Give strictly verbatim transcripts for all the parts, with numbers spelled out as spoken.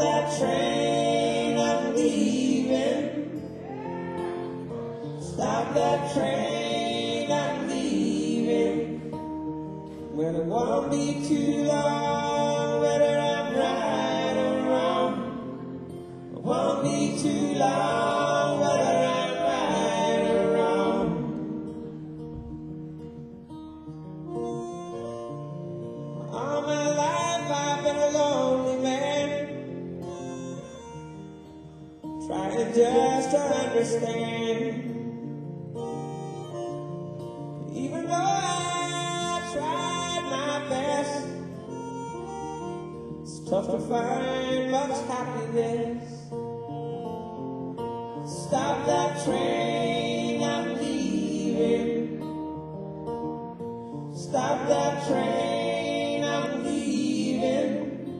that train, I'm leaving. Stop that train, I'm leaving. Well, it won't be too long, whether I'm right or wrong. It won't be too long, whether I'm right or wrong. All my life I've been a lonely man, trying just to understand. Even though I tried my best, it's tough to find much happiness. Stop that train, I'm leaving. Stop that train, I'm leaving.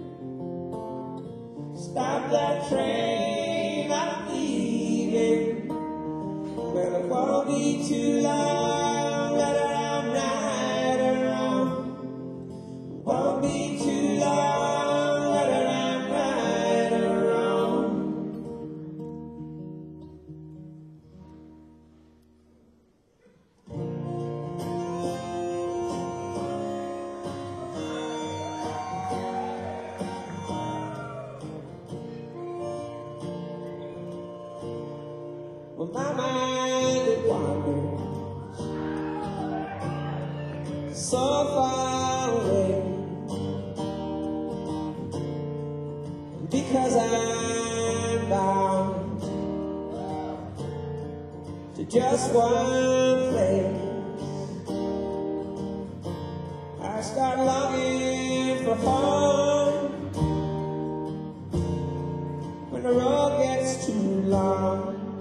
Stop that train, I'm leaving. Well, it won't be too long, whether I'm right or wrong. It won't be too long, whether I'm right or wrong. Well, my mind it wanders so far away, because I'm bound to just one place. I start longing for home when the road gets too long.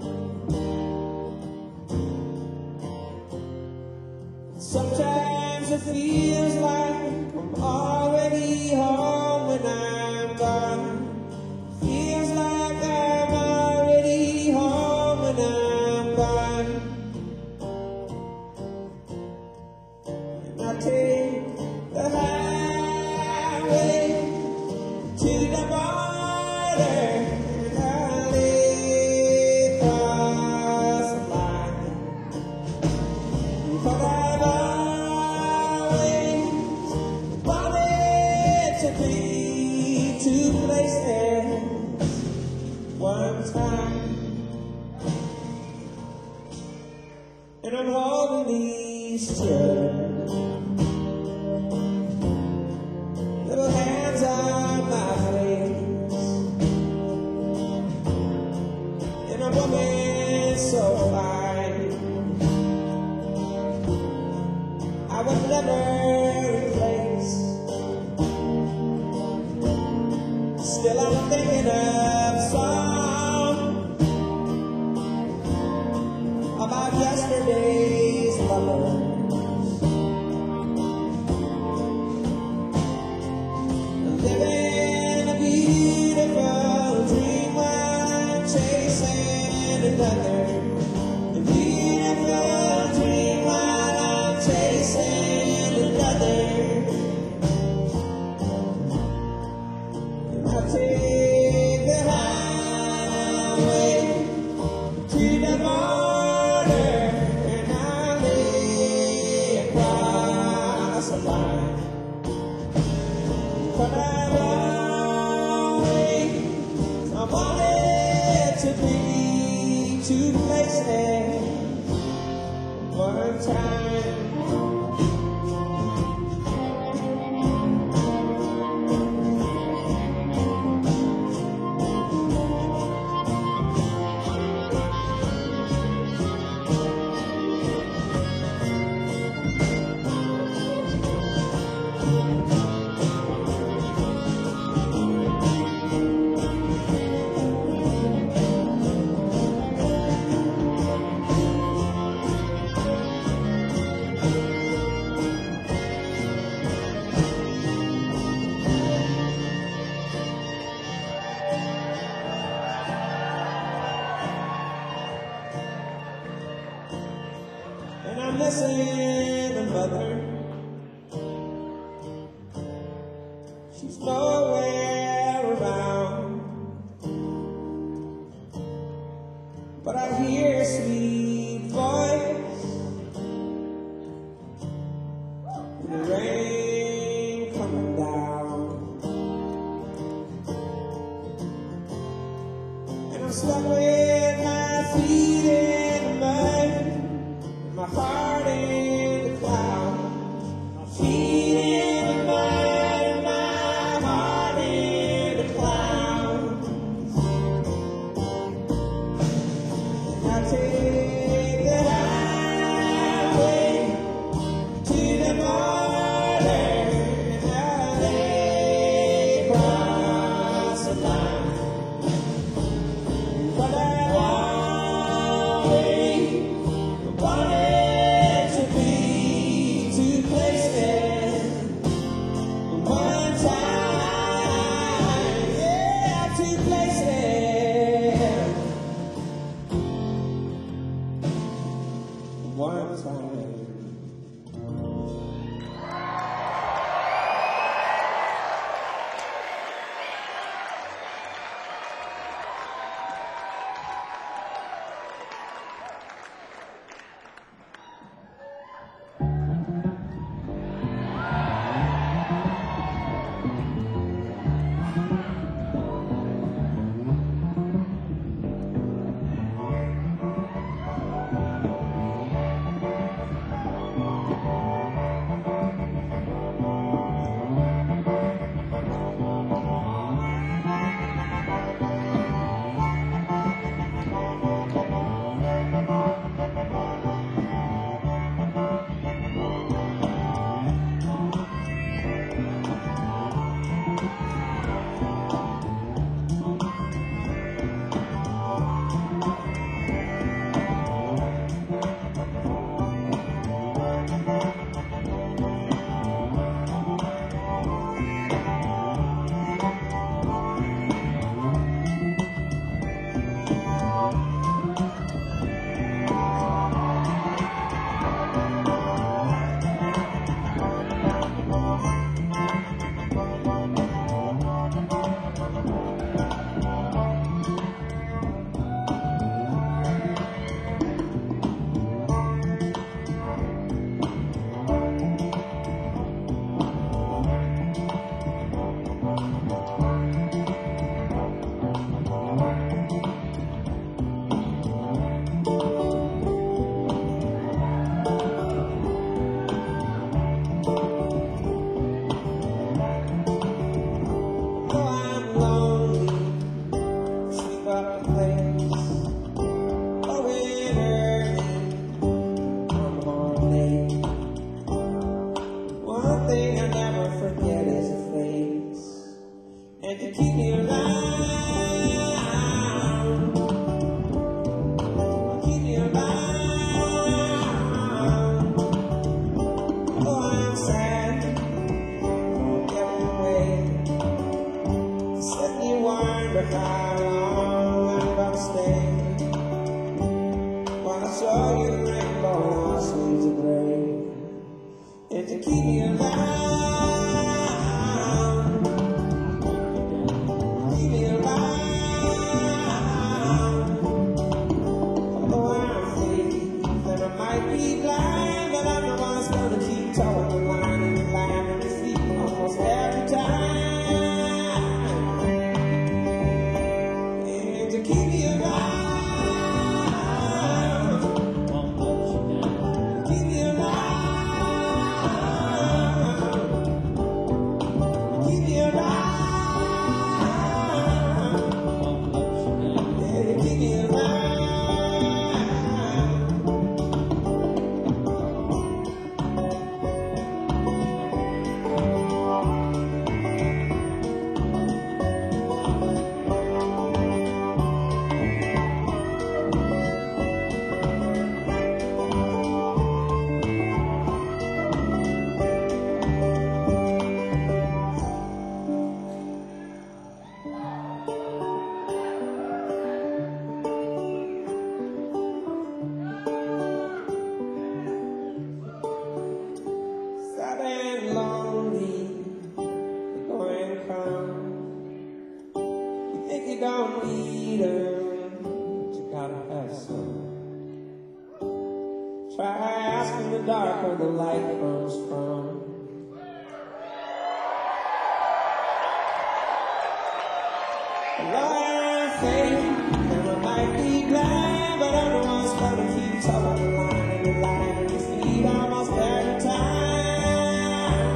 Sometimes it feels like I'm already home when I'm gone. Feels like I'm already home when I'm gone. And I take the highway to the border, and I lay across the line. But I've always wanted to be two places one time, and I'm holding these children, little hands on my face, and a woman so fine I would never replace. Still I'm thinking of song about yesterday's lovers, living a beautiful dream while I'm chasing another. A beautiful dream while I'm chasing another. And I take the highway to the border, and I lay across the line. But I've always I wanted to be two places one time. And I'm missing a mother. She's nowhere around. one time. And to keep me around, keep me around. Oh, I'm sad, every way. Set me wonder how long I'm gonna stay. Wanna show you the rainbow, shades of gray. And to keep me around. You don't need her, but you gotta have some. Try asking the dark where the light comes from. Lord, faith, and I might be blind, but I'm the one supposed to keep telling the line and the line and your feet almost every time.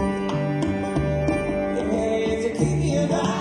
Yeah, to keep you alive.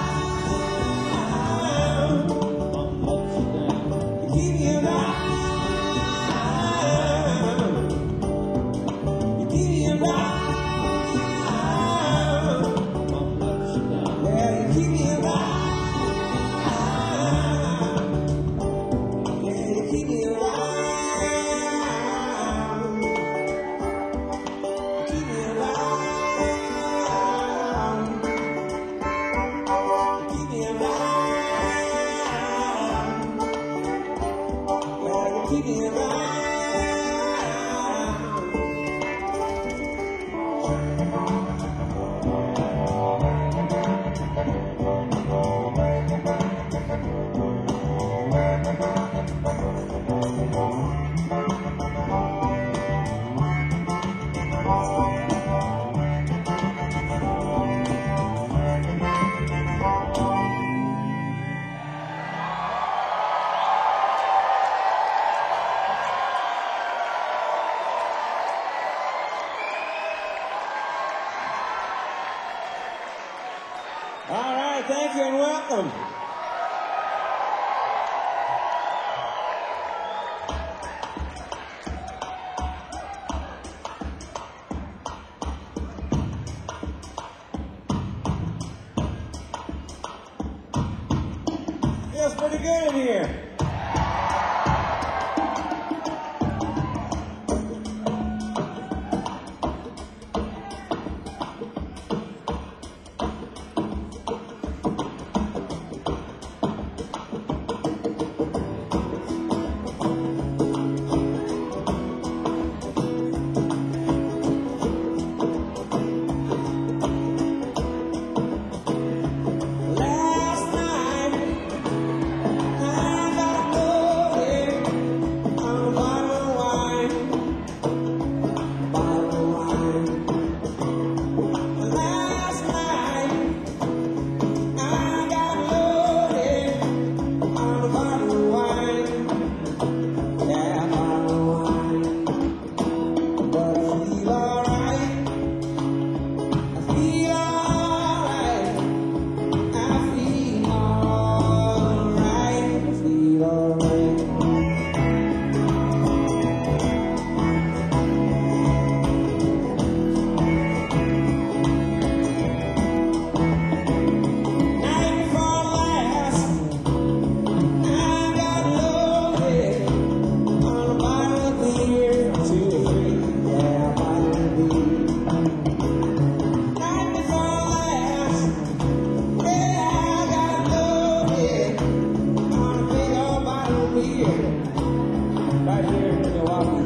right, thank you and welcome. Feels pretty good in here. Right here in Milwaukee.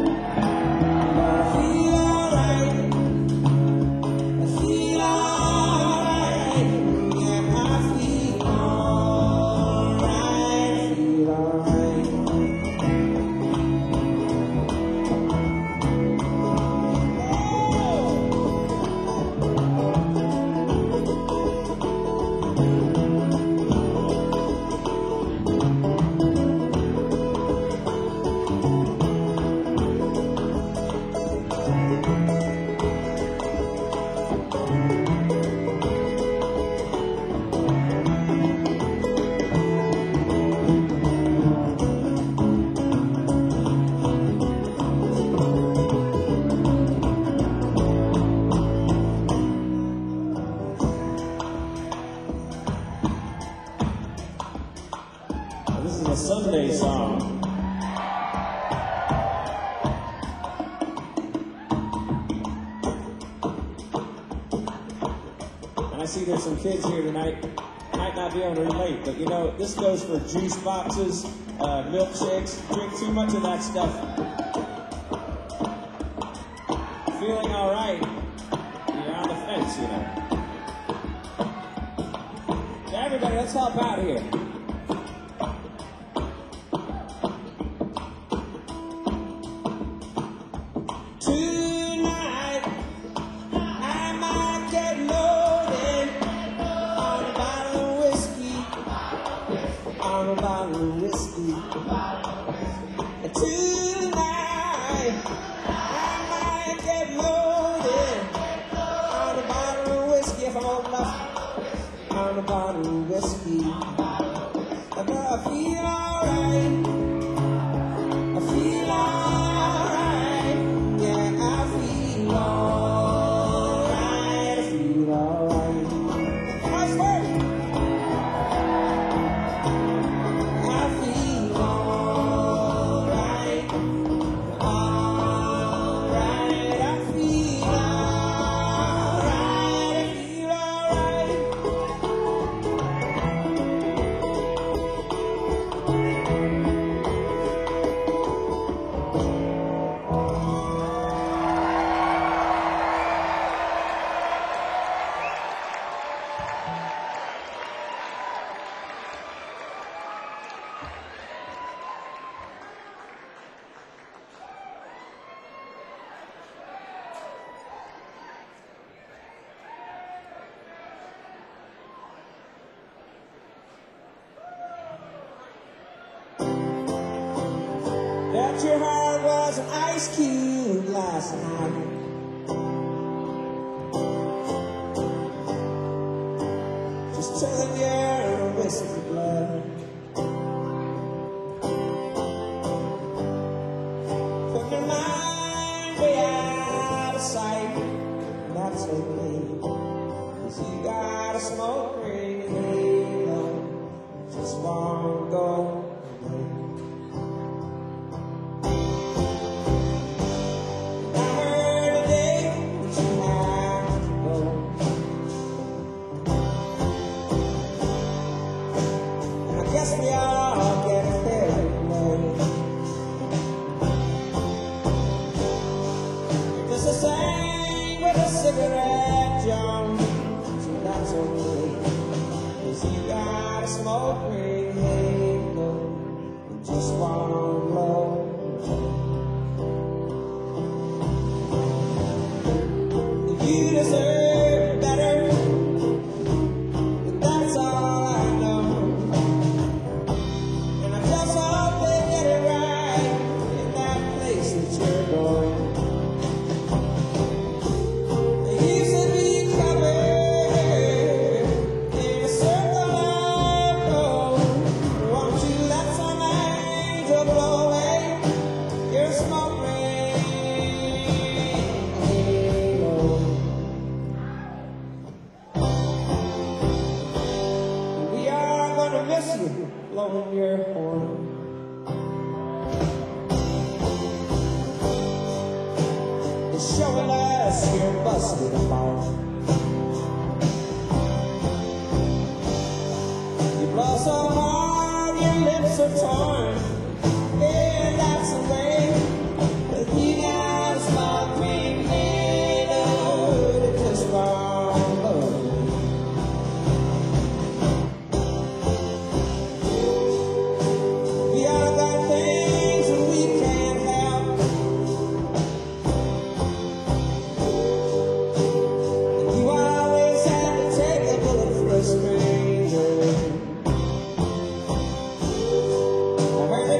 This is a Sunday song. And I see there's some kids here tonight. Might not be able to relate, but you know, this goes for juice boxes, uh, milkshakes. Drink too much of that stuff. Feeling all right. You're on the fence, you know. So everybody, let's help out here. Tonight, I might get loaded on a bottle of whiskey, on a bottle of whiskey. Tonight, I might get loaded on a bottle of whiskey if I'm old enough, on a bottle of whiskey. But I feel alright, I feel alright. Yeah, I feel alright, I feel alright. Nice work. I feel alright, alright. I feel alright, I feel alright. That your heart was an ice cube last night. Just Put your mind way out of sight. That's okay, 'cause you got a smoke ring halo, just won't go away. I heard today that you have to go, and I guess we all get carried away. Just the same with a cigarette, John. So that's okay, 'cause you got a smoke ring halo, just one low. You deserve better, but that's all I know. And I just hope they get it right in that place that you're going. They used to be covered in a circle of gold. Won't you let some angel blow away your smoke ring halo? We are gonna miss you blowing your horn. It's showing us you're busted apart. You blow so hard your lips are torn. Yeah, that's the way. But you got a smoke ring halo that just won't blow away. We all got things that we can't help. You always have to take a bullet for a stranger. I heard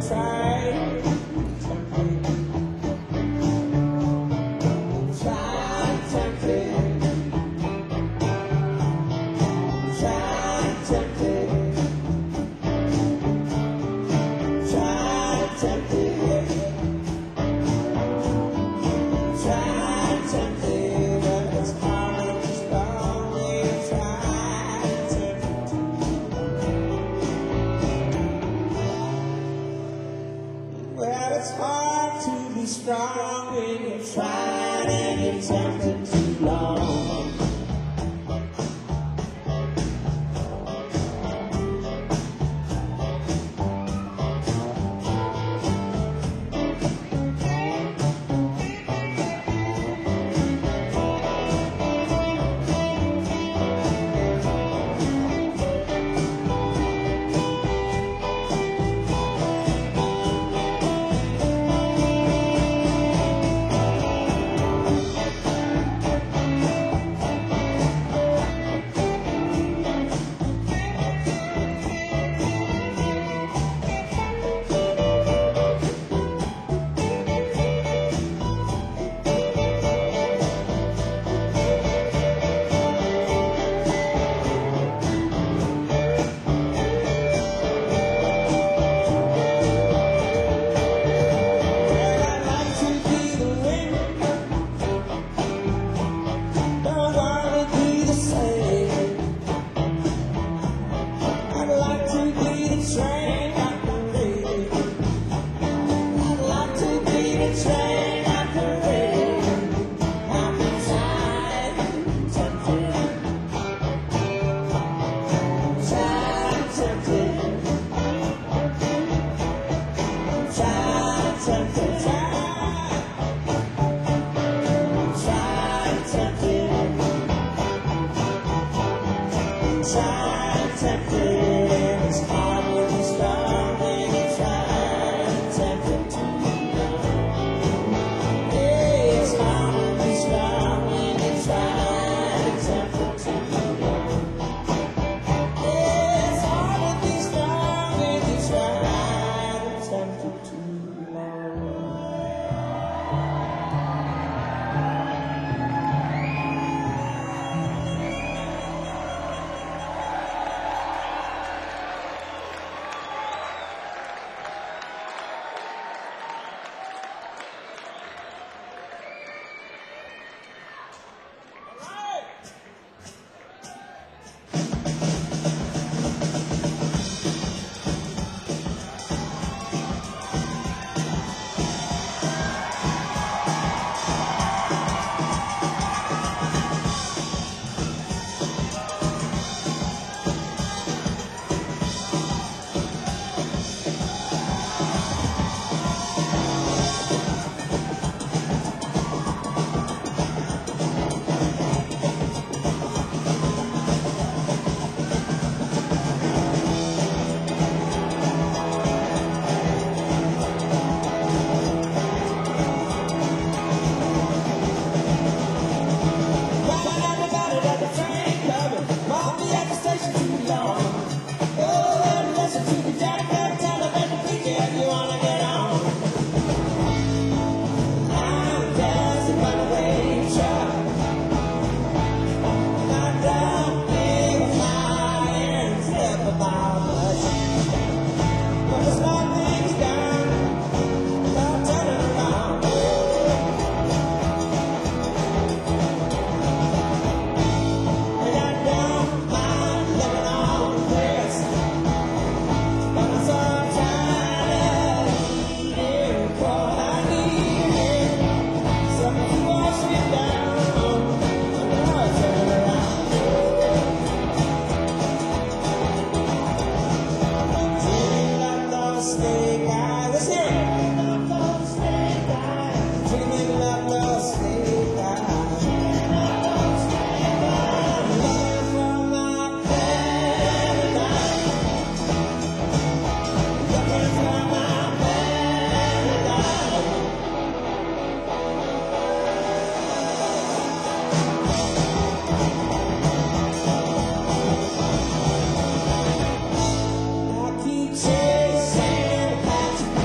Chasing a patch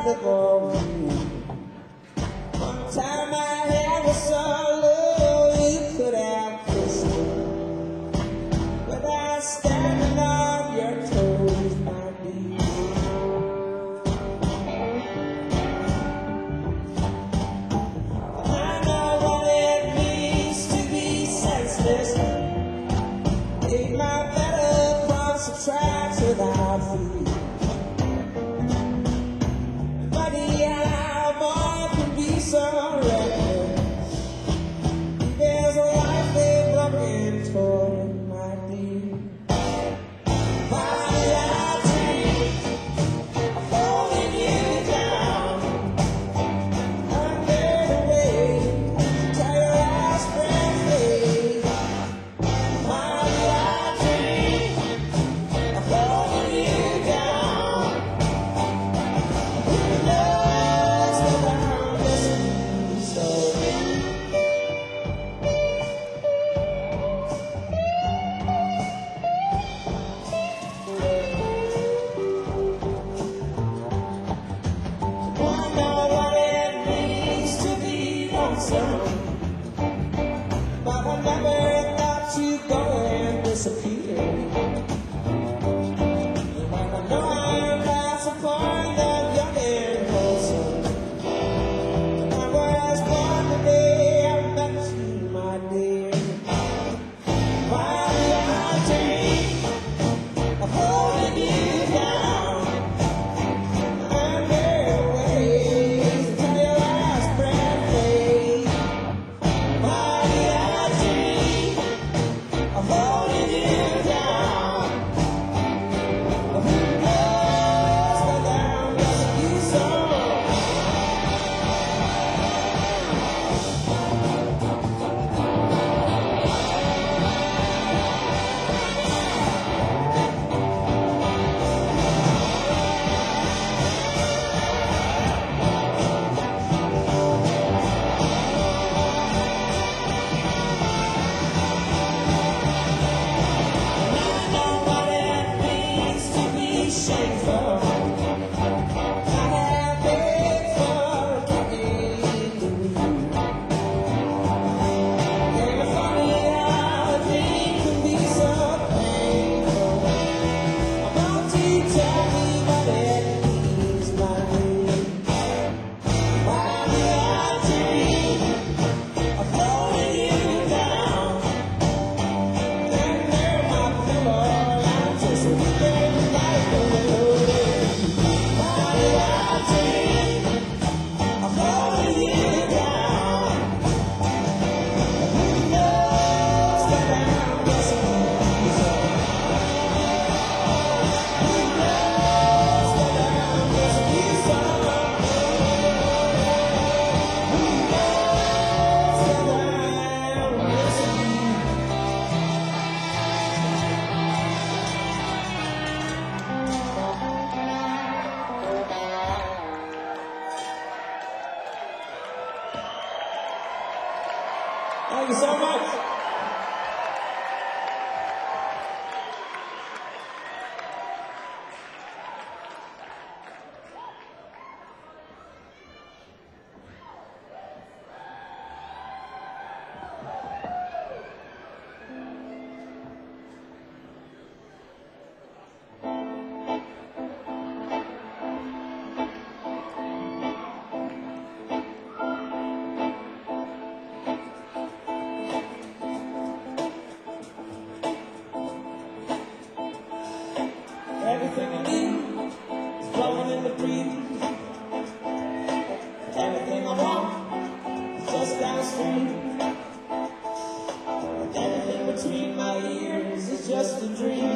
the ballroom. One time my hair was so low you could have kissed me without standing on your toes, my dear. I know what it means to be senseless. Ain't my better cross the tracks without fear. But I never thought you'd go and disappear. And when I know I'm past the point of young and wholesome, I was born the day I met you, my dear. While I dream of holding you down, and there are ways to tell your last breath fade. While I dream of holding you down, but who knows whether I'm missing you so? I know what it means to be shameful. I have paid for getting you. And it's funny how a dream can be so painful. Won't you tell me what it means, my dear? Why do I dream of holding you down? And there my pillow, I'm just weeping like a widow. Why do I dream of holding you down? Who knows that I'm missing you so? Who knows that I'm missing you so? Who knows that I'm missing you? Thank you so much. Everything I need is flowing in the breeze. Everything I want is just downstream. Everything between my ears is just a dream.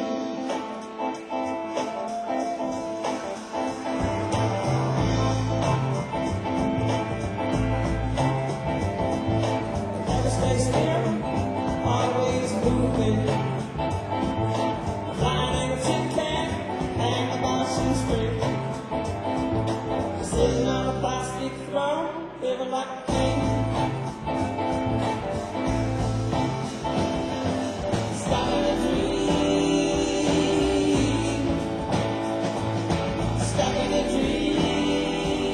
Never stay still, always moving. Flying in a tin can, and the Boston Street. Sitting on a plastic throne, living like a king. Stuck in a dream. Stuck in a dream.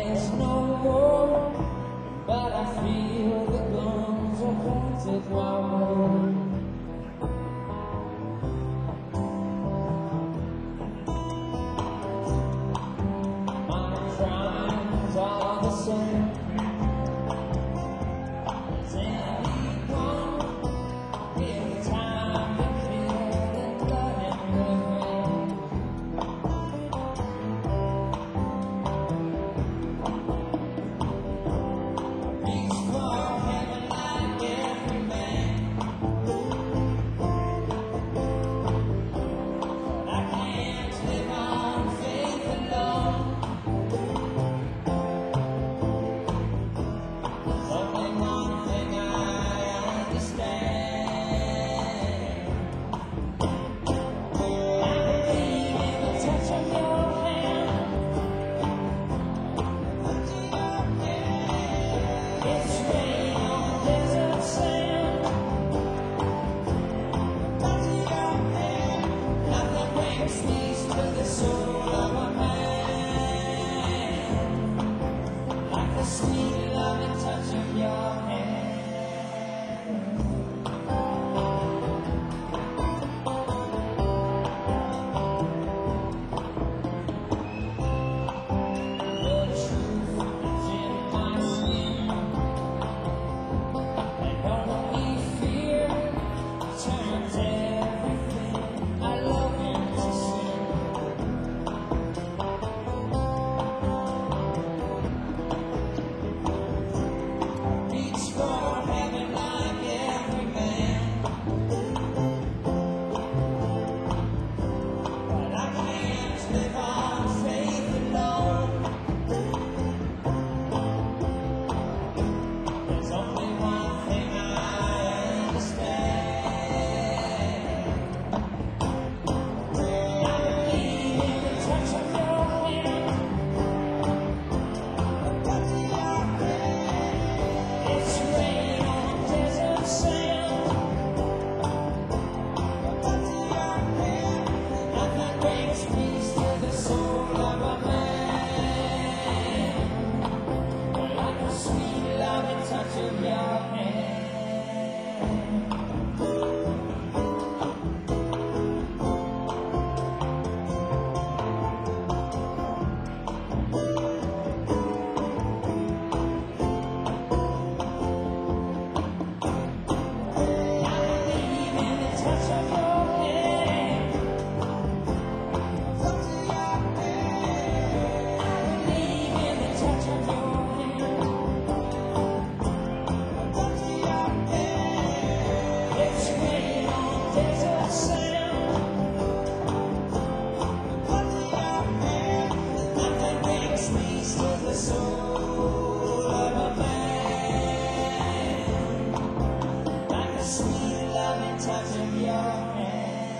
there's no war, but I feel the guns are pointed my way. My crimes are the same as anyone. Every time you feel the blood in your veins. Reach for heaven like every man, but I can't live on faith alone. There's only one thing I understand. I believe in the touch of your hand. Touch of your hand. It's rain on desert sand. Touch of your hand. Nothing brings peace to the soul of a man like the sweet loving touch of your hand. The truth is in my skin, and only fear turns everything I love into sin. Reach for heaven like every man, but I can't live on faith alone. There's only one thing I understand. I believe in the touch of your hand. Touch of your hand. It's rain on desert sand. Touch of your hand. Nothing brings peace to the soul of a man like the sweet loving touch of your hand. I believe in the touch of your hand. Touch of your hand. I believe in the touch of your hand. Touch of your hand. It's rain on desert sand. Touch of your hand. Nothing brings peace to the soul of a man like the sweet loving touch of your hand.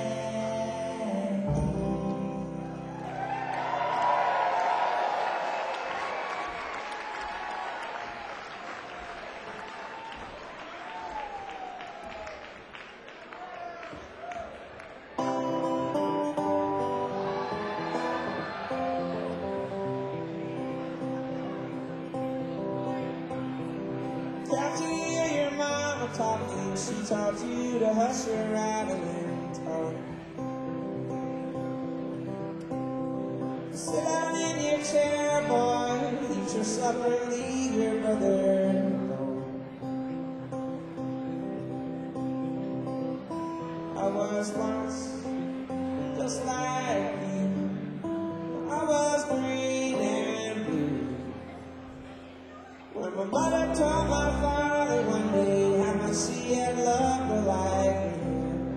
Got to hear your mama talking. She taught you to hush her rattling tongue. Sit down in your chair, boy. Eat your supper and leave your brother alone. I was once just like you. I was green and blue. When my mother told my father one day how much she had loved her like me,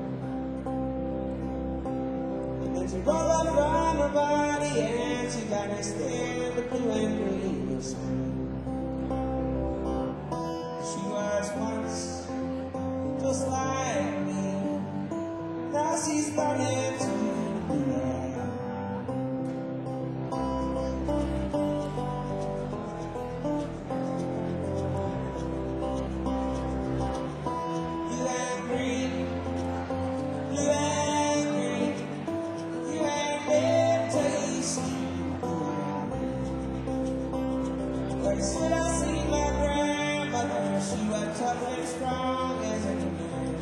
and then she rolled up from her body and she got me stand the blue and green of spring. They said I seen my grandmother, she was tough and strong as a man.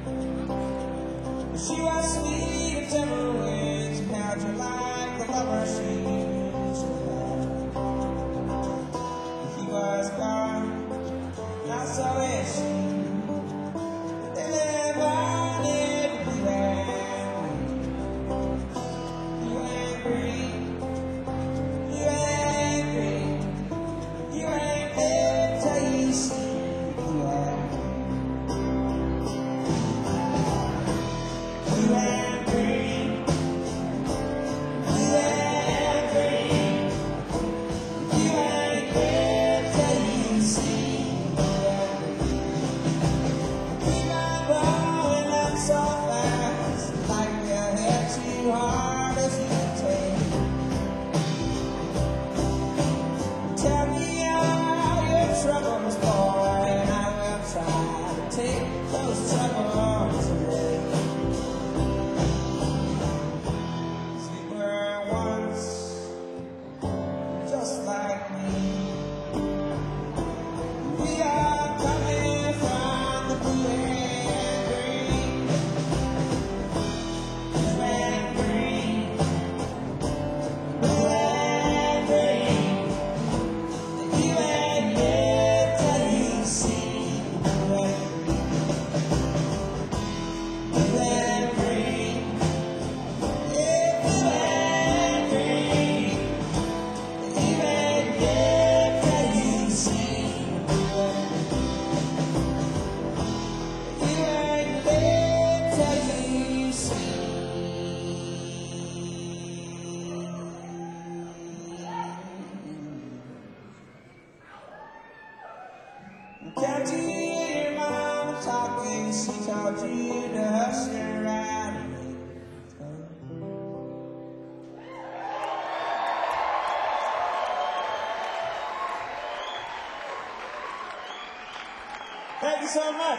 She was sweet and gentle when she held you like the lover she used to have. He was gone, not so is she. They live on in the land. You angry, you angry, you ain't there till you see you angry. You angry, you angry, you ain't there till you see you angry. Keep on growing up so fast, like your head too hard as you can take. Tell me all your troubles, boy, and I will try to take those troubles away. 'Cause we were once just like me. We are coming from the blue and green, blue and green, blue and green. You ain't there till you see blue and green, blue and green, yeah, blue and green. You ain't there till you see blue and green. You ain't there till you see. Can't you hear your mama talking? She told you to hush your right. Thank you so much.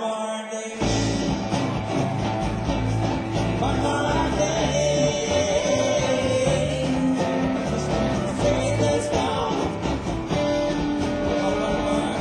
more day. One more day. Just wanna say this song. One more.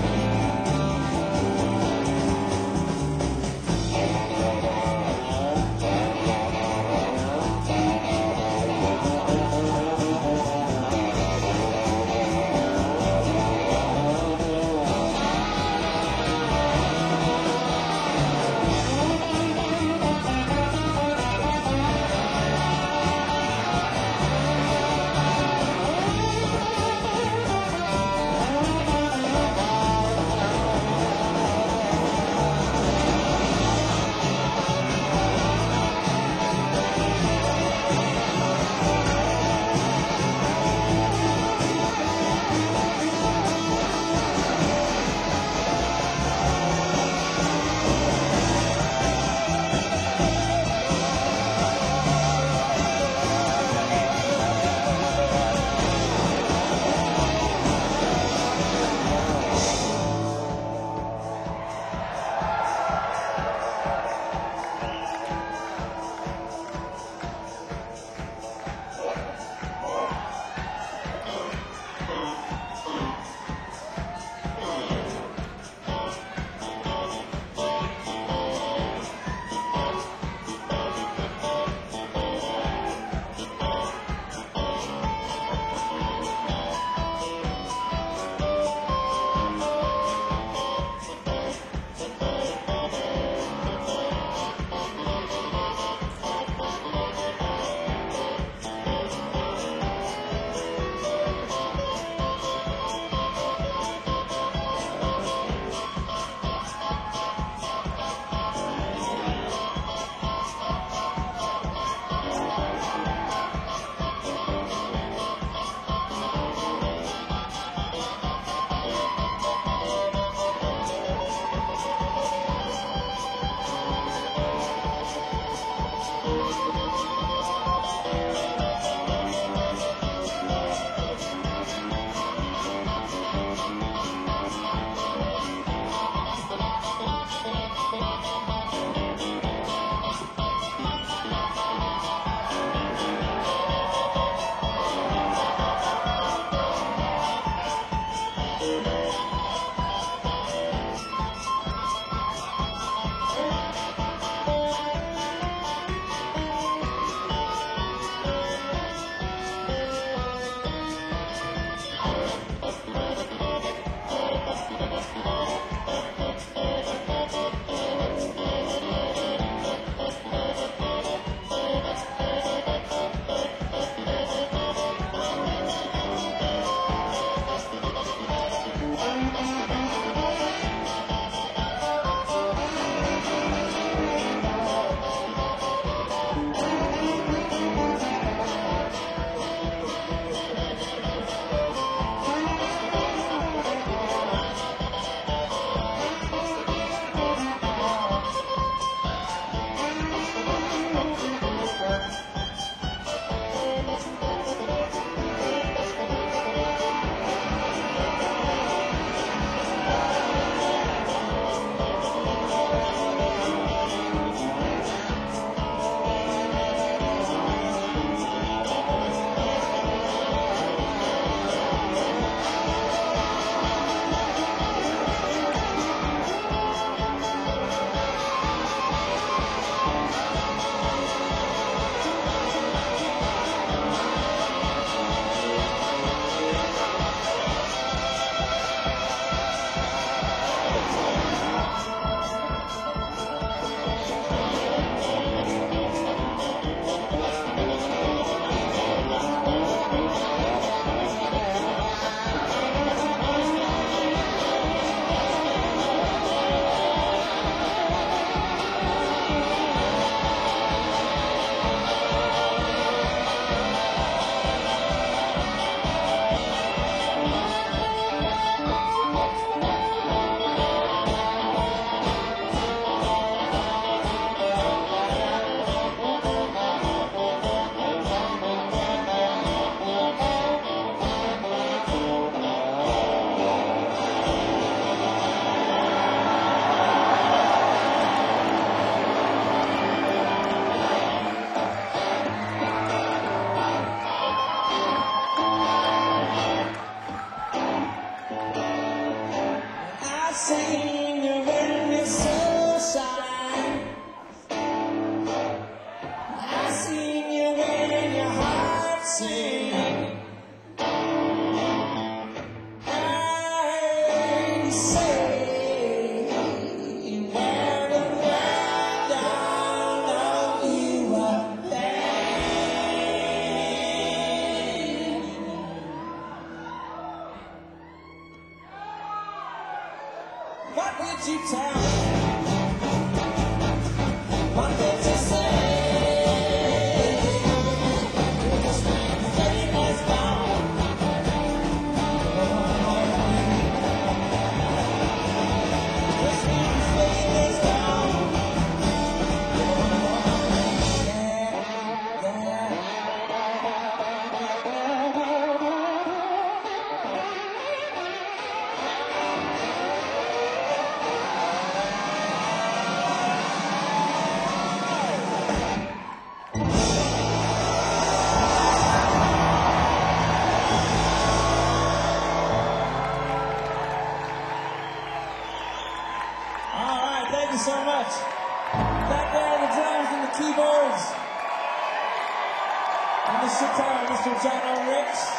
Back there are the drums and the keyboards. And the sitar, Mister John O. Ricks.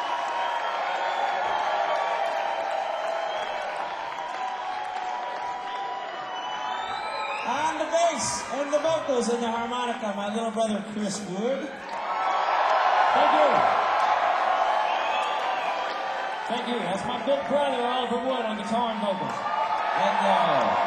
On the bass and the vocals and the harmonica, my little brother Chris Wood. Thank you. Thank you. That's my big brother Oliver Wood on guitar and vocals. Thank you.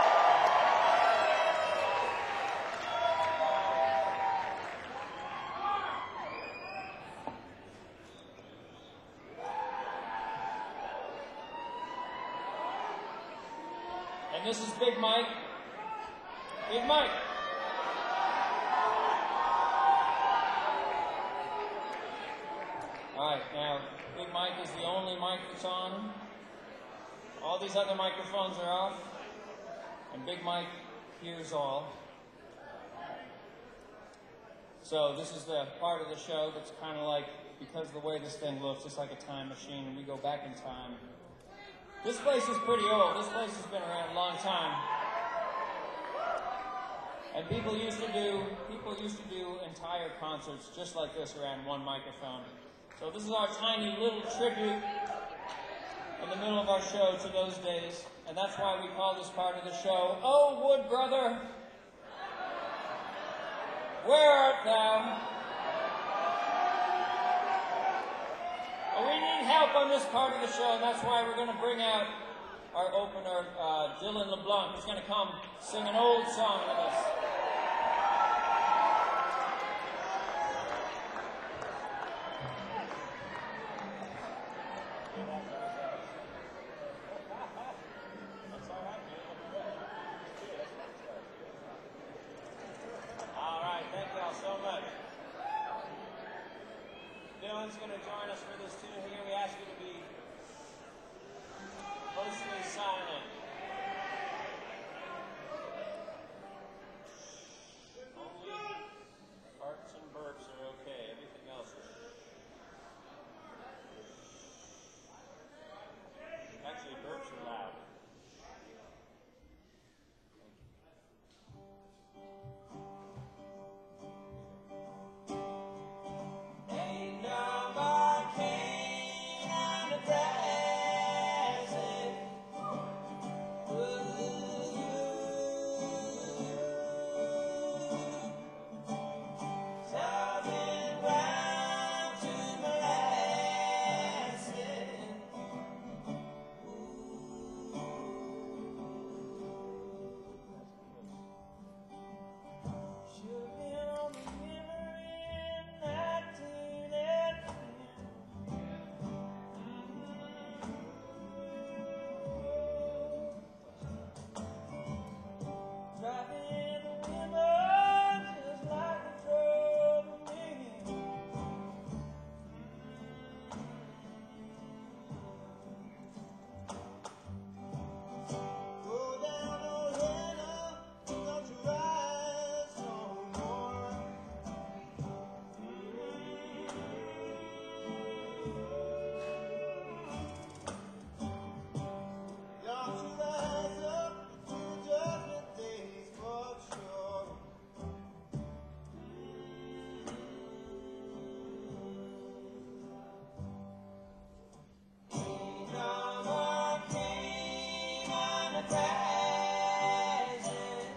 And this is Big Mike. Big Mike. All right, now, Big Mike is the only mic that's on. All these other microphones are off, and Big Mike hears all. So this is the part of the show that's kind of like, because of the way this thing looks, it's like a time machine, and we go back in time. This place is pretty old. This place has been around a long time. And people used to do, people used to do entire concerts just like this around one microphone. So this is our tiny little tribute in the middle of our show to those days. And that's why we call this part of the show, Oh, Wood Brother, where art thou? Well, we need help on this part of the show, and that's why we're going to bring out our opener, uh, Dylan LeBlanc. He's going to come sing an old song with us. All right, thank y'all so much. Dylan's going to join us for this tune here. We ask you to be mostly silent. Only farts and burps are okay. Everything else is... Actually, burps are loud. Ain't no more cane on the present. Southern ground to molasses. Should be on the river in nineteen eighteen. Driving the river just like a drove me. Go down, oh Hannah, don't you rise no more. Don't you rise up to judgment days for sure. Ain't no more cane on the present.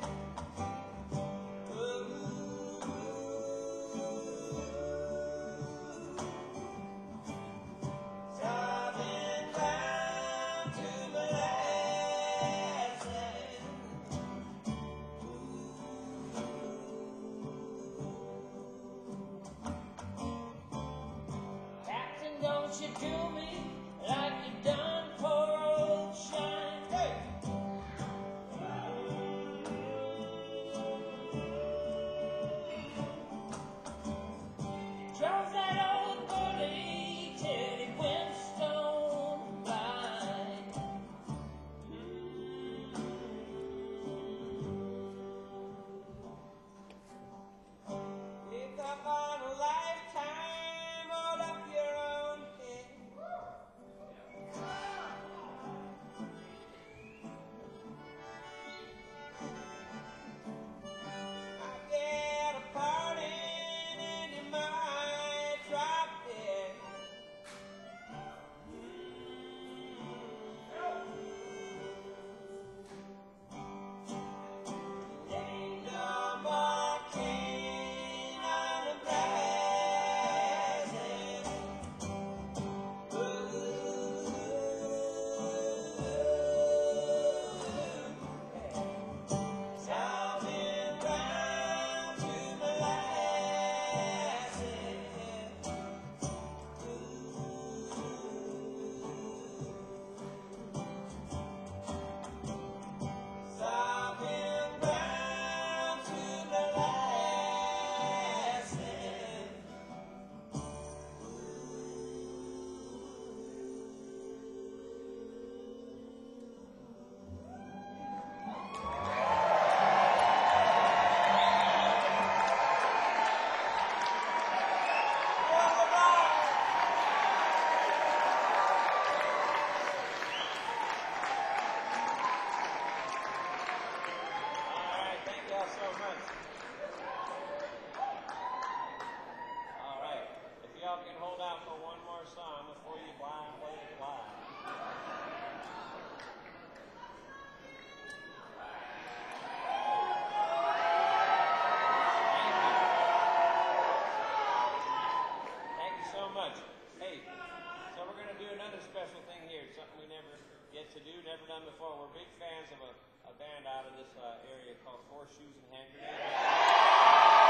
Southern ground to molasses. Captain, don't you do me like you done poor old Shine. Hey! Drove that old bully till he went stone blind. Pick up on a lifetime all up your own head. so much. All right. If y'all can hold out for one more song before you fly away to fly. Thank you so much. Hey, so we're going to do another special thing here. It's something we never get to do, never done before. We're big fans of a, a band out of this uh, area called Four Shoes and Hand Grenades.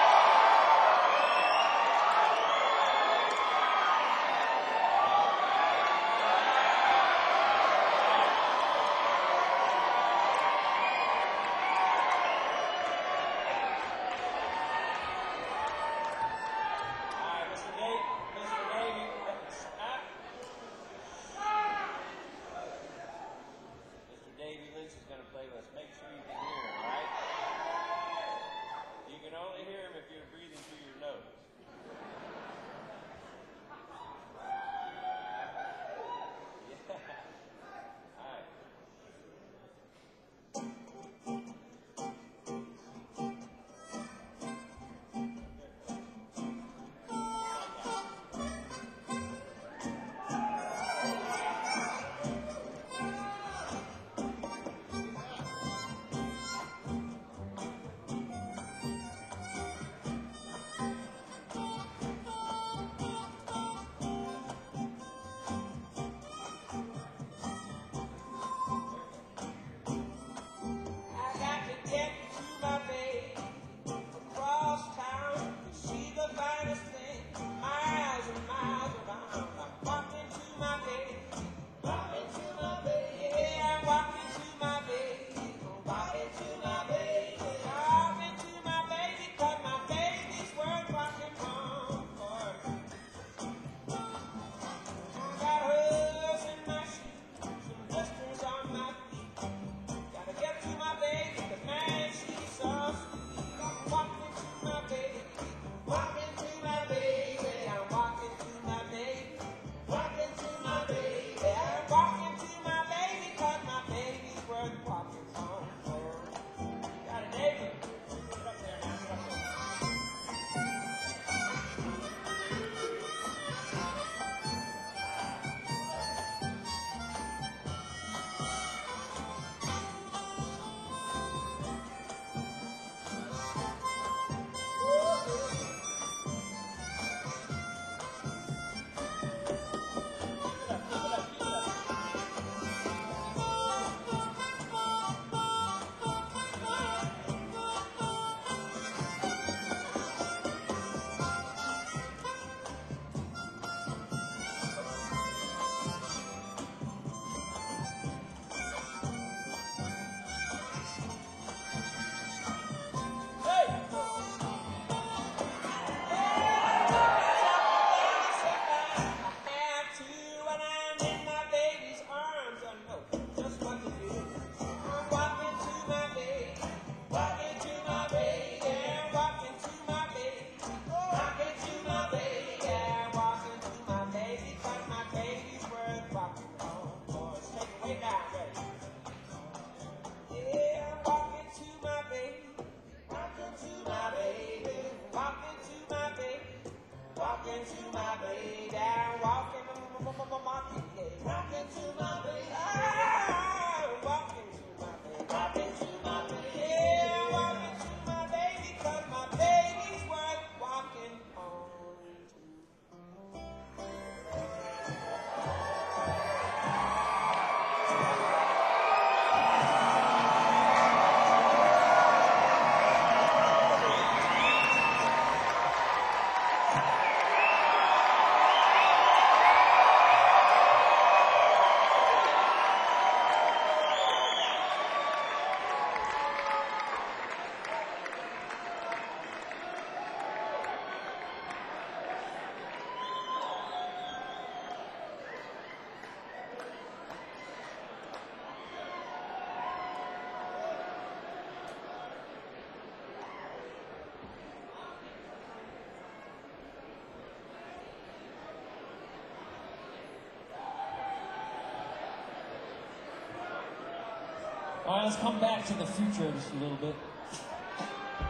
All right, let's come back to the future just a little bit.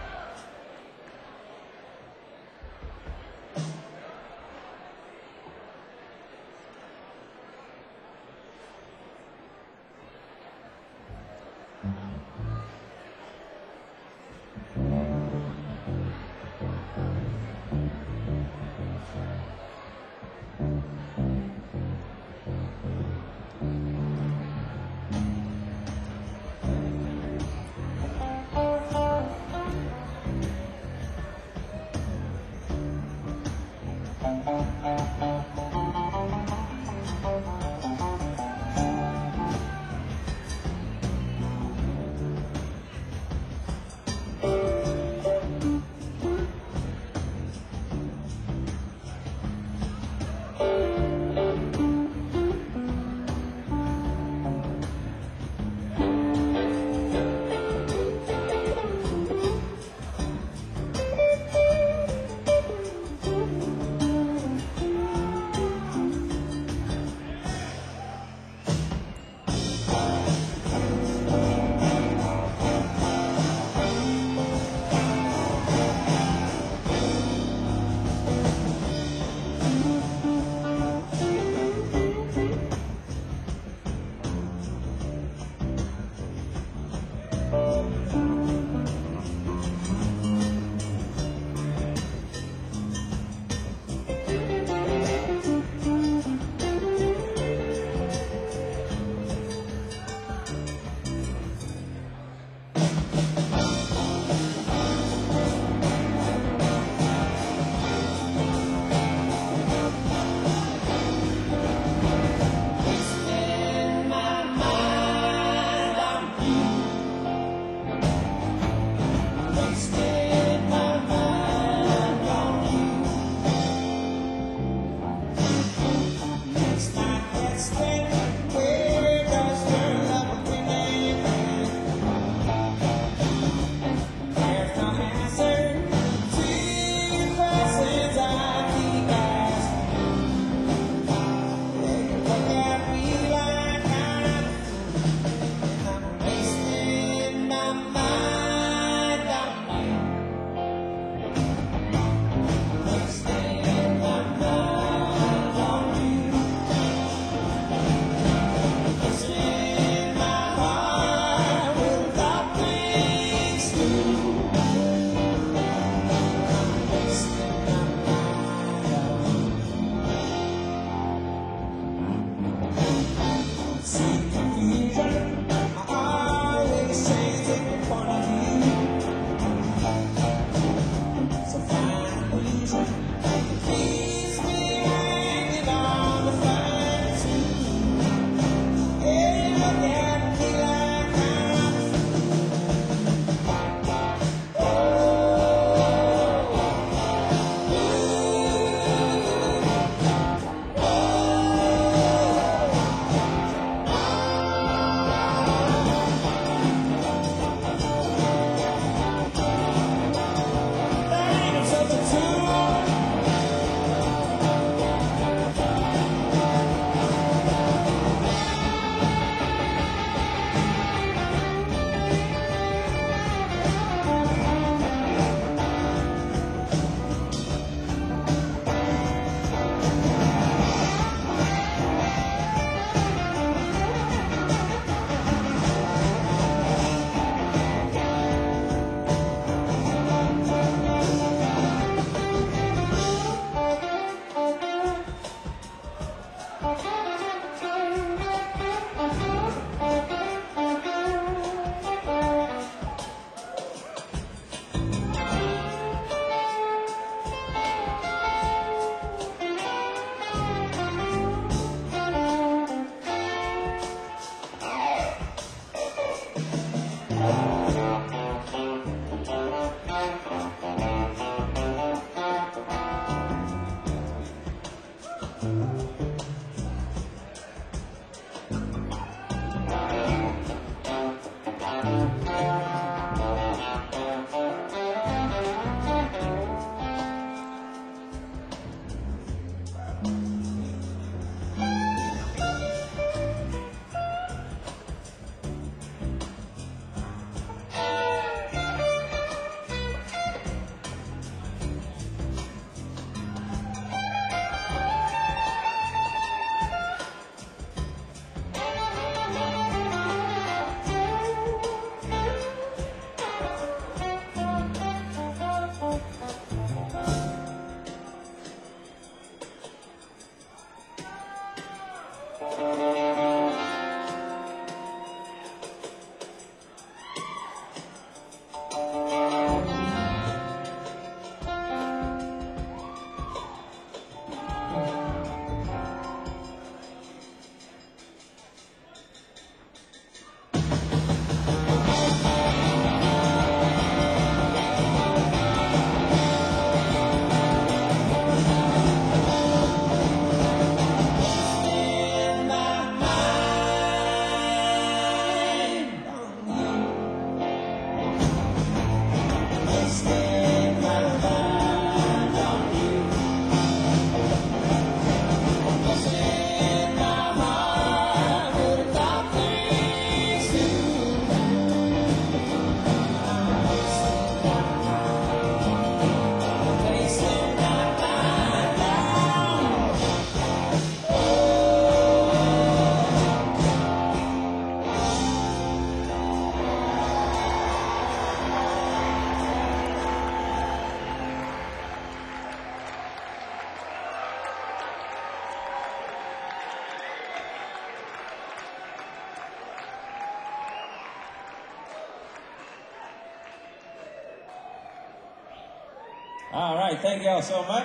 All right, thank you all so much.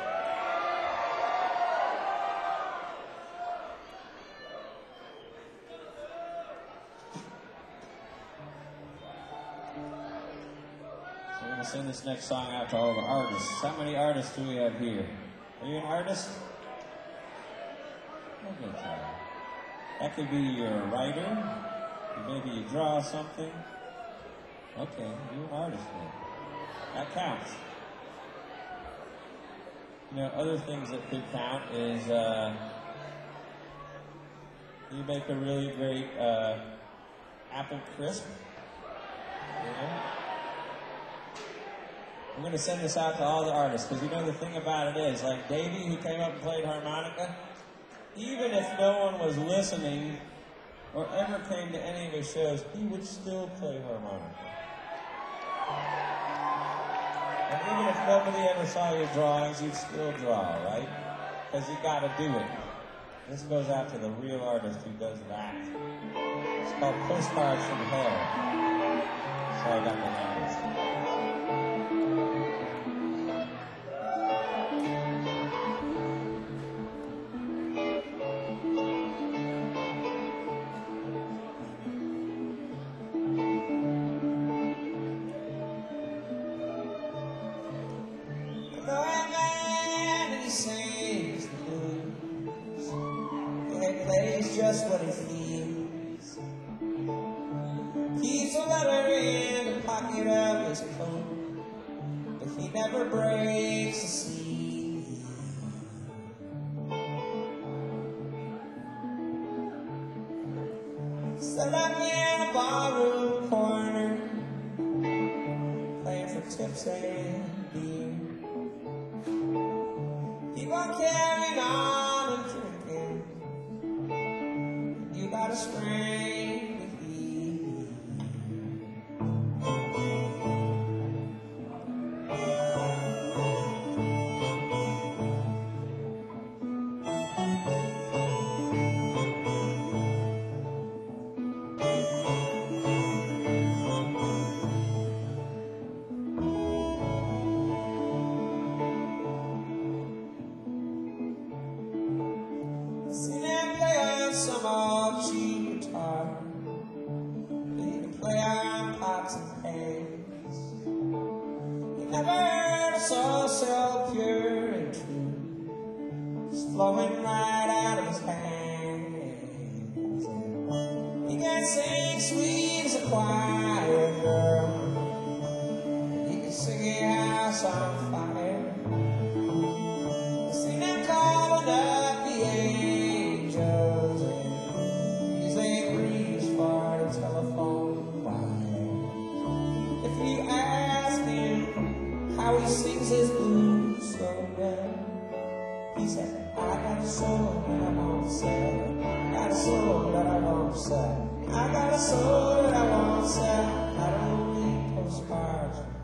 We're going to sing this next song out to all the artists. How many artists do we have here? Are you an artist? Okay. That could be you're a writer. Maybe you draw something. Okay, you're an artist then. That counts. You know, other things that could count is uh, you make a really great uh, apple crisp. You know? I'm going to send this out to all the artists, because you know the thing about it is, like Davey, who came up and played harmonica, even if no one was listening or ever came to any of his shows, he would still play harmonica. And even if nobody ever saw your drawings, you'd still draw, right? Because you got to do it. This goes out to the real artist who does that. It's called Postcards from Hell. So I got the numbers. Just what he feels. Keeps a letter in the pocket of his coat, but he never breaks the seal. Set up in a barroom corner, playing for tips and beer. Keep on carrying on and drinking. You got a string to hear. See them play on some old cheap guitar. You can play on pots and pans. You never heard a soul so pure and true, just flowing right out of his hands. He can sing sweet as a choir girl. He can sing your house on fire. See them calling up the angels, and he's a breeze for the telephone wire. If you ask him how he sings his blues so well, he said, I got a soul that I won't sell. Got a soul that I won't sell. I got a soul that I won't sell. I don't read postcards from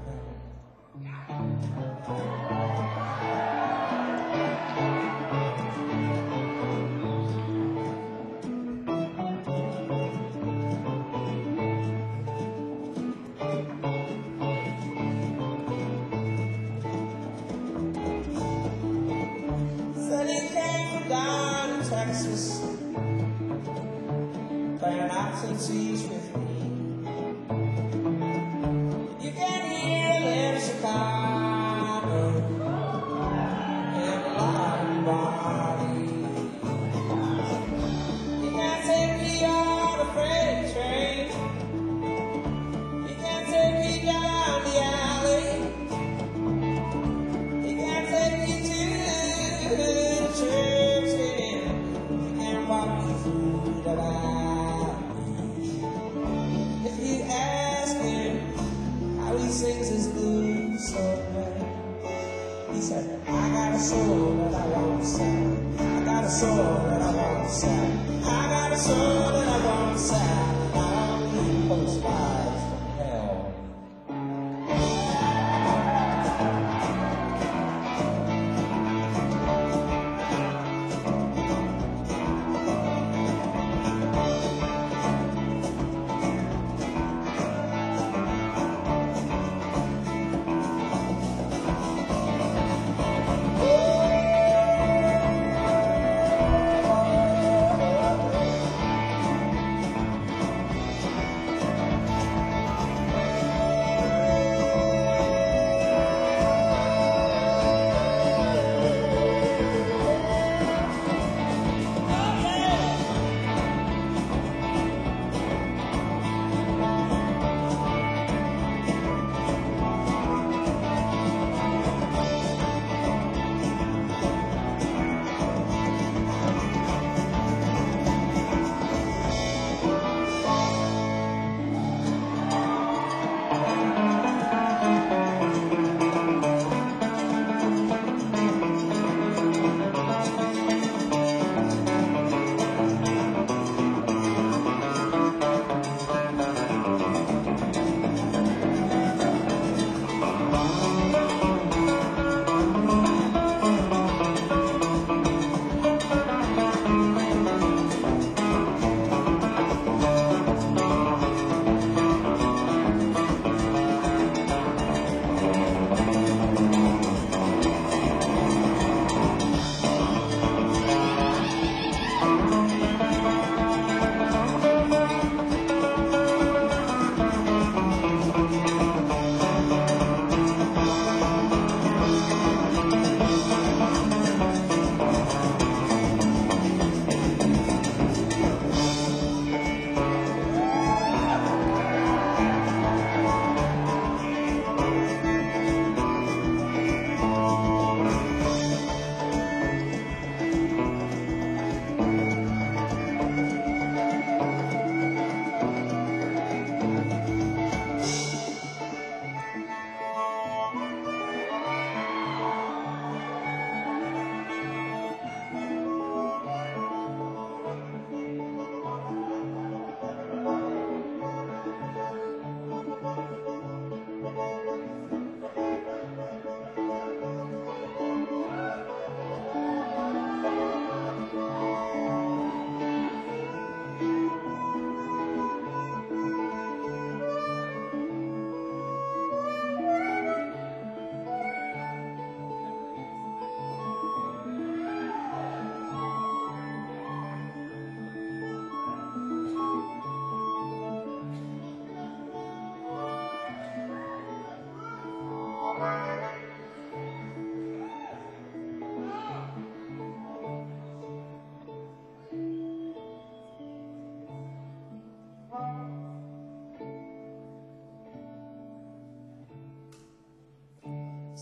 down in Texas, playing absentees with me. You can hear a little Chicago in a lot body. You can't take me on the freight train. You can't take me down the alley. You can't take me to the church. If you ask him how he sings his blues so well, he said, I got a soul that I won't sell. I got a soul that I won't sell. I got a soul that I won't sell. I don't need postcards from hell.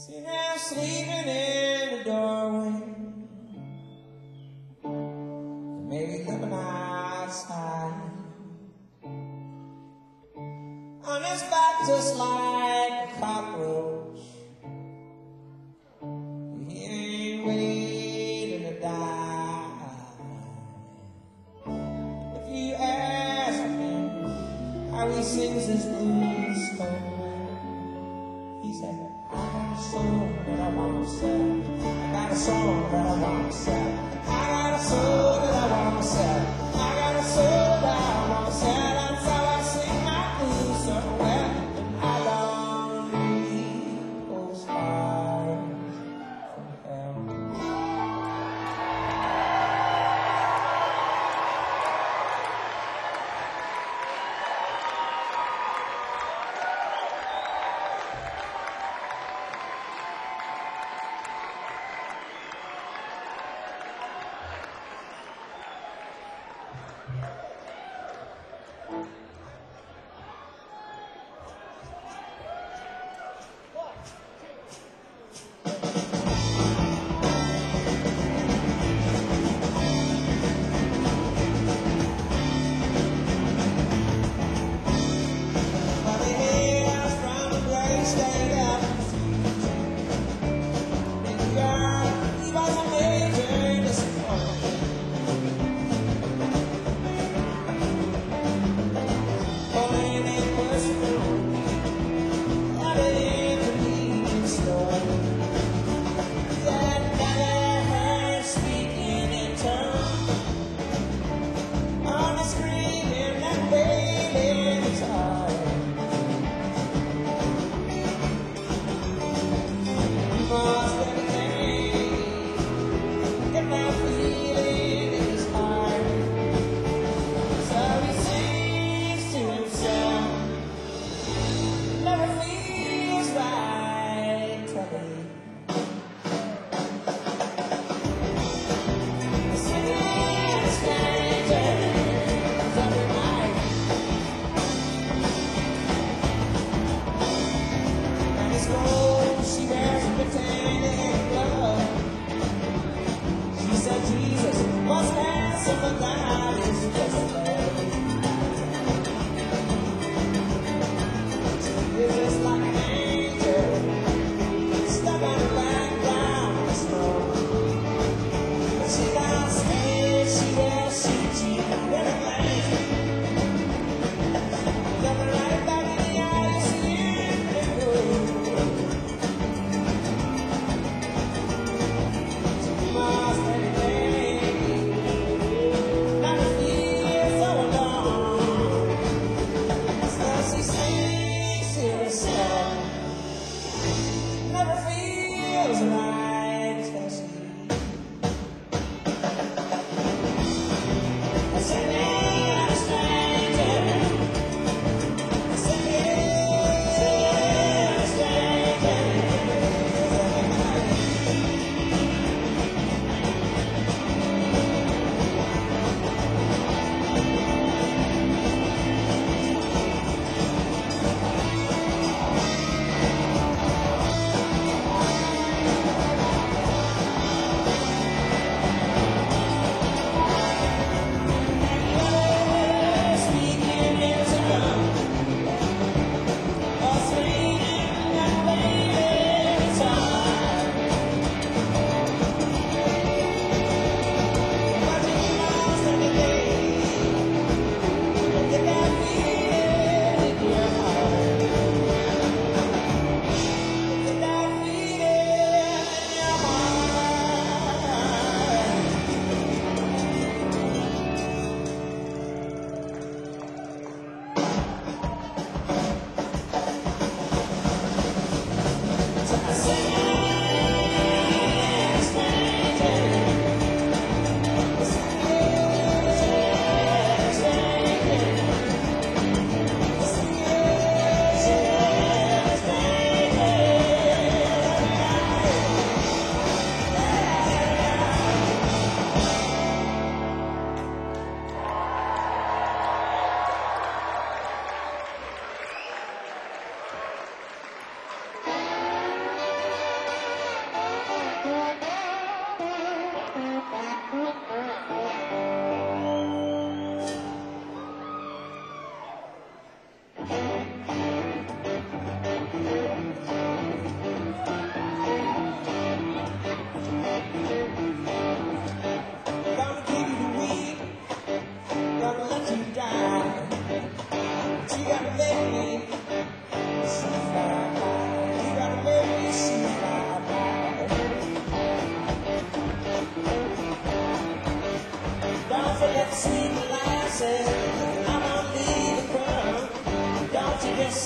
See now sleeping in the doorway, maybe living outside. On his back just like a cockroach, he ain't waiting to die. If you ask him how he sings his blues song, he said, I got a song that I want to sell. I got a song that I want to sell. I got a soul that I want to sell. I got a soul that I want to sell. That's how I sing my blues so well. And I don't need postcards from hell.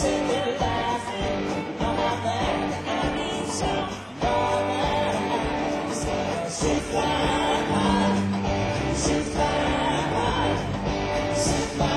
singing, laughing. Know how bad I need somebody. She fly high, she fly high, she fly.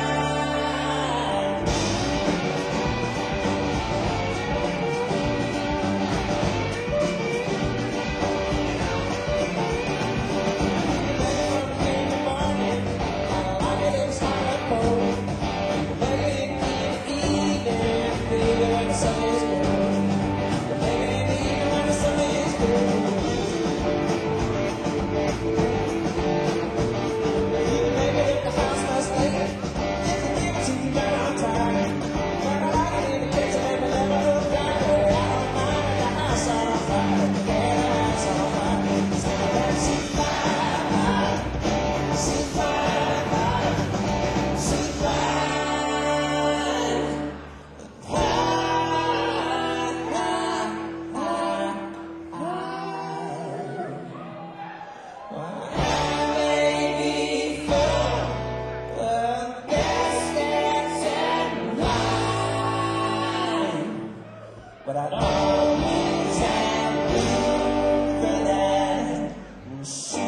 But I always have room for that. She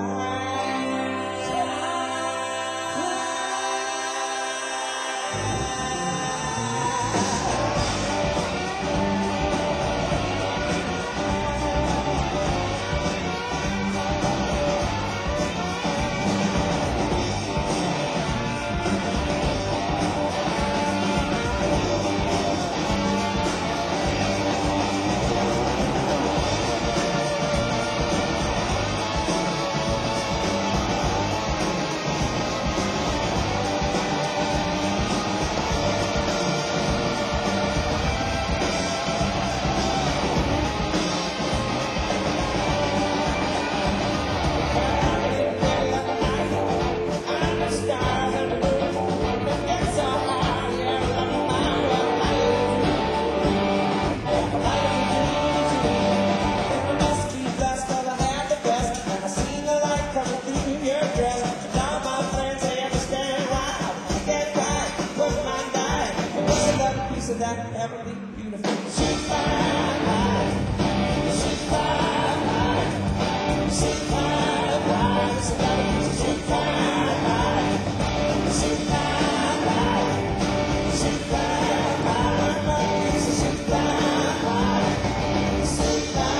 that heavenly beautiful. She fly high, she fly high, she fly high. She fly high, she fly high, she fly high, she fly high, she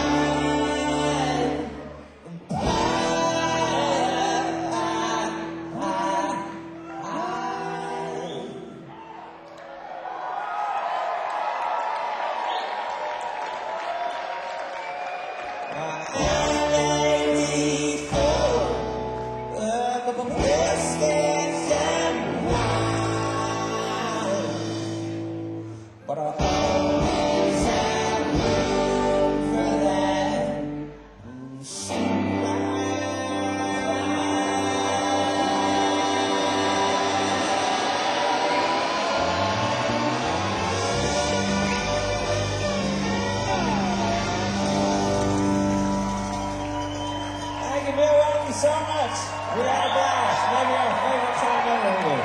fly but I always have room for that. She Thank you, Bill. Thank you so much. We had a blast. Maybe our favorite time ever.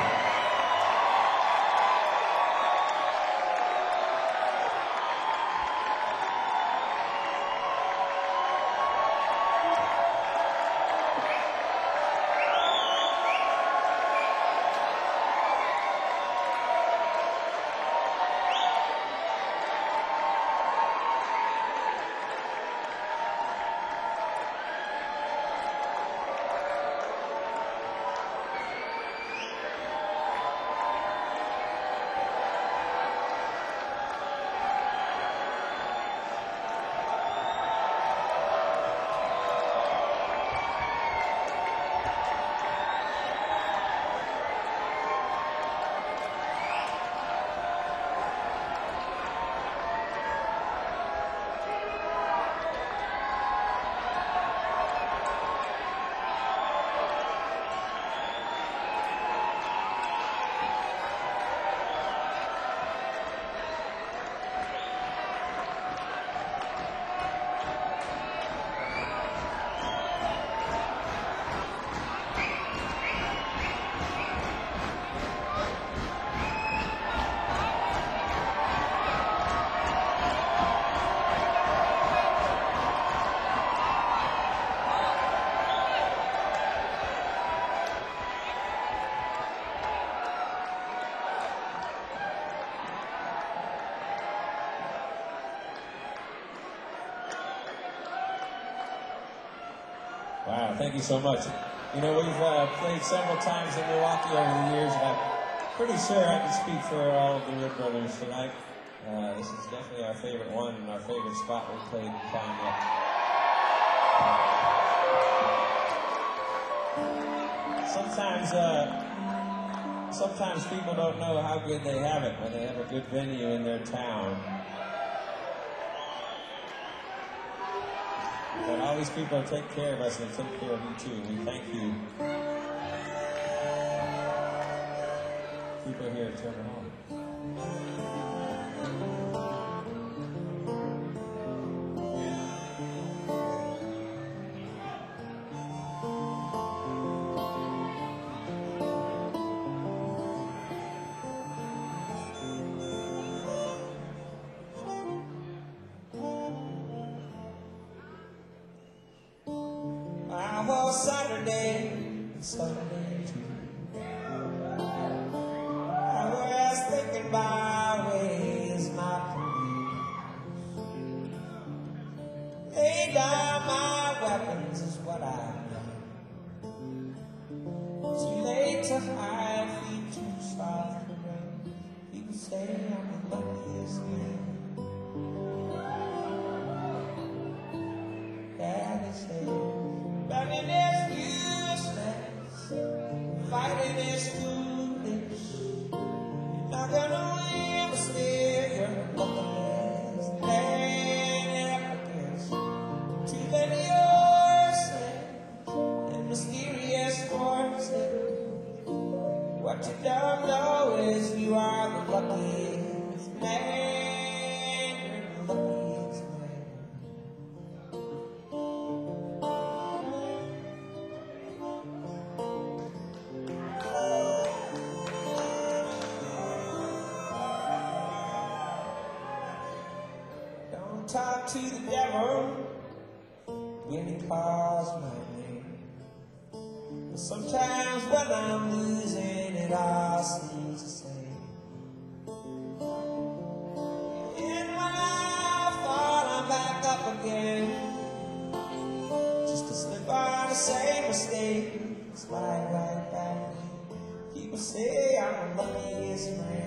Wow, thank you so much. You know, we've uh, played several times in Milwaukee over the years, and I'm pretty sure I can speak for all of the Wood Brothers tonight. Uh, this is definitely our favorite one and our favorite spot we've played in time yet. Sometimes, uh, sometimes people don't know how good they have it when they have a good venue in their town. But all these people take care of us and take care of you too. We thank you. People here at Turner Hall. I was Saturday and Sunday too. I was thinking my ways not to lose. Lay down my weapons is what I've done. Too late to hide, feet too soft to run. People say I'm the luckiest man. Yeah, they say running is useless, fighting is foolish. You're not gonna win, but still you're the luckiest man up against. Too many horses and mysterious forces. What you don't know is you are the luckiest man. You're the luckiest man. Talk to the devil when he calls my name. But sometimes when I'm losing, it all seems the same. And when I fall, I'm back up again, just to slip on the same mistake, slide right back in. People say I'm the luckiest man.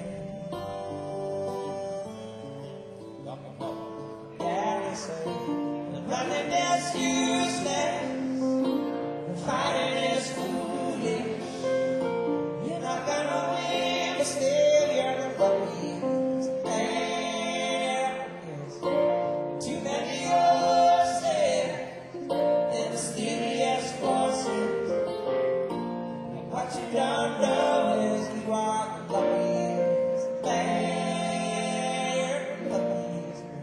Running is useless, fighting is foolish. You're not gonna win, but still you're the luckiest man. Yes. Too many horses and mysterious forces. What you don't know is you are the luckiest man. You're the luckiest man.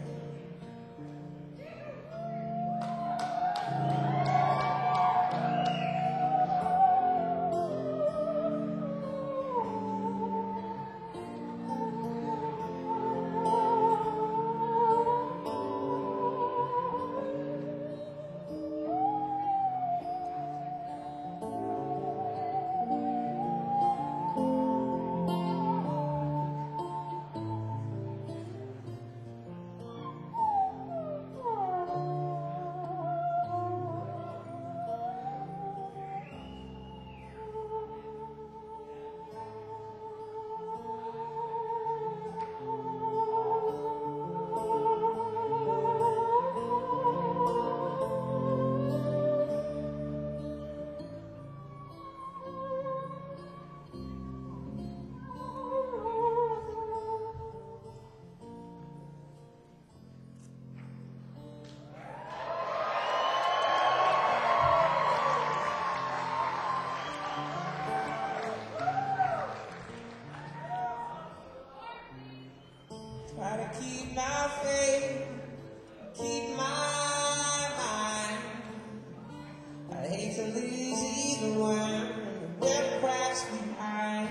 Try to keep my faith, keep my mind. I hate to lose either one, the whip cracks behind.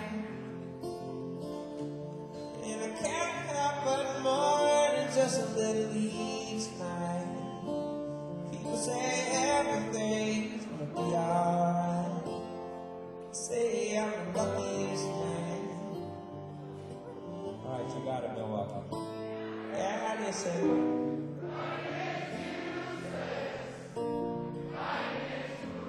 And I can't help but more than just a little each night. People say everything's gonna be alright. Say I'm the luckiest man. Alright, you got it, Milwaukee. Yeah, I just said.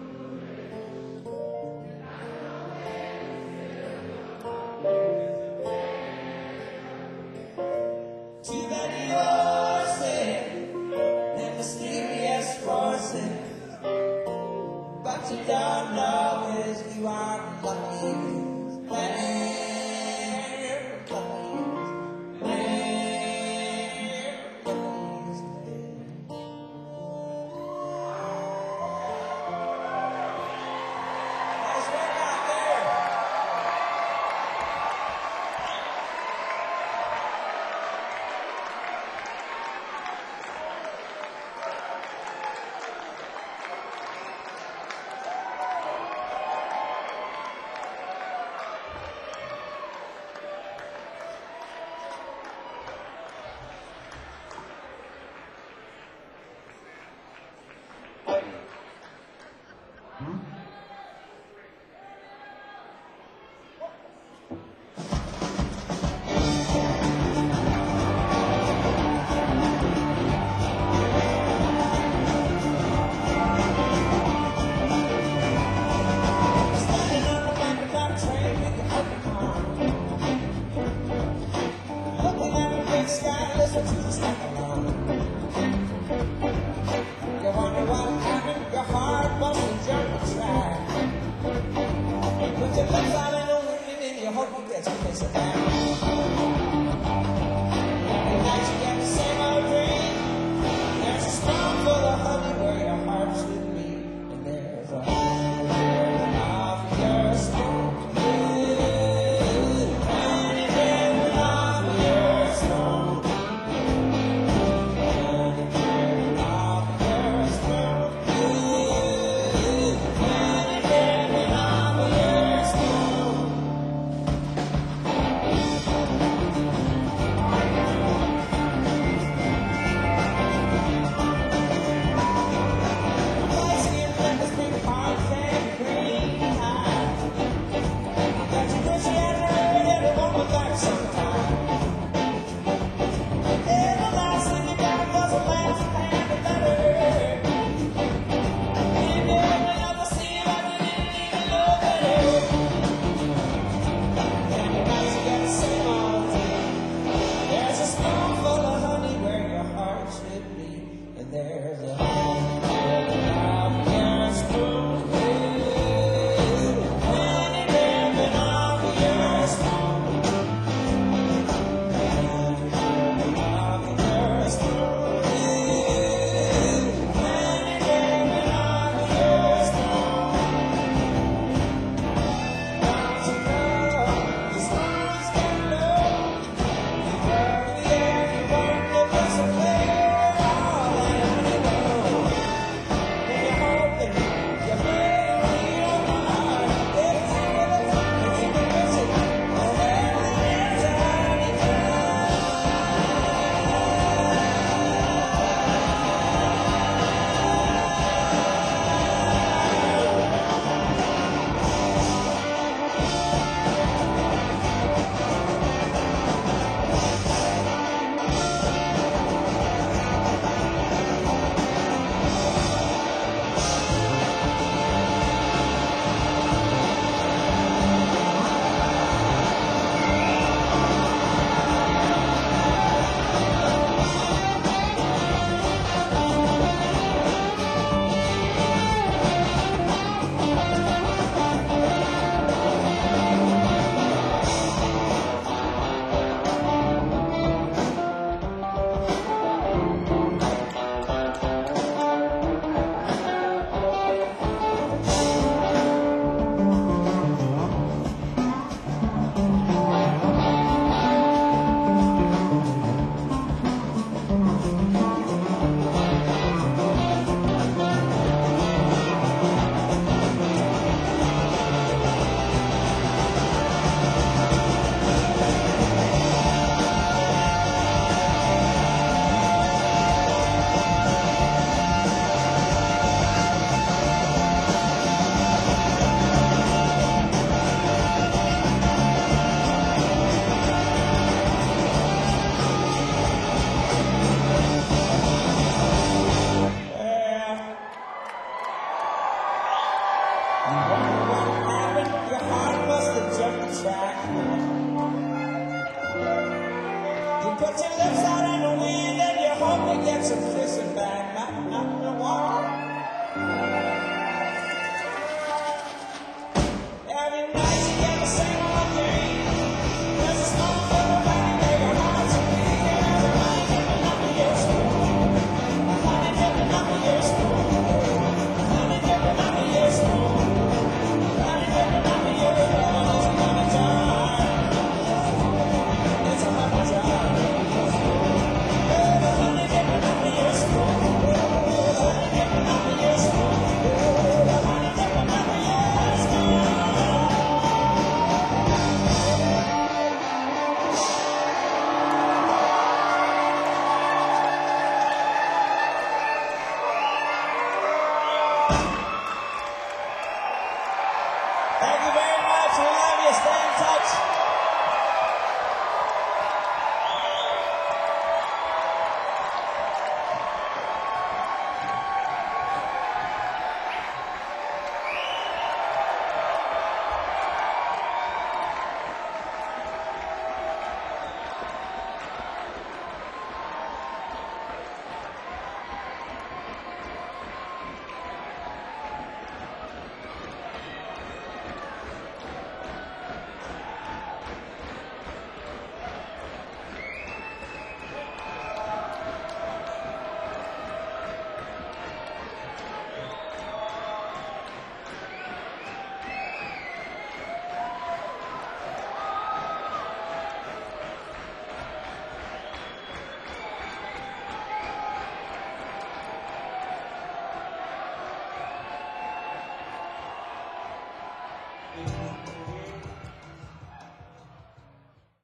Thank you.